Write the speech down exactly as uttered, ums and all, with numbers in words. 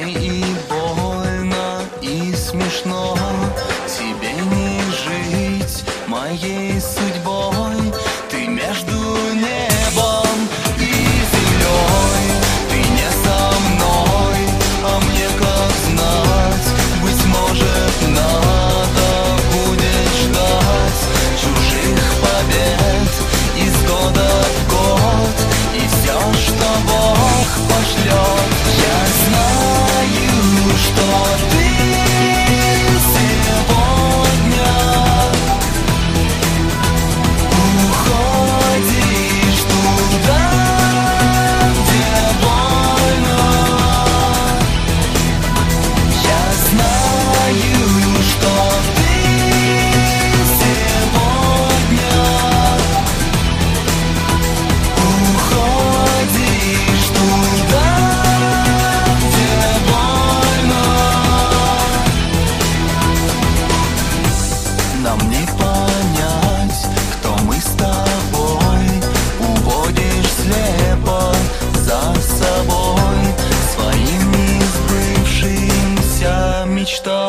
и больно, и смешно. Тебе не жить моей судьбой. Ты между небом и землей. Ты не со мной, а мне как знать. Быть может, надо будет ждать чужих побед из года в год. И все, что Бог пошлет. Я знаю, что ты сегодня уходишь туда, где больно. Я знаю, что ты сегодня уходишь туда, где больно. Нам не понять, кто мы с тобой. Уводишь слепо за собой своим несбывшимся мечтам.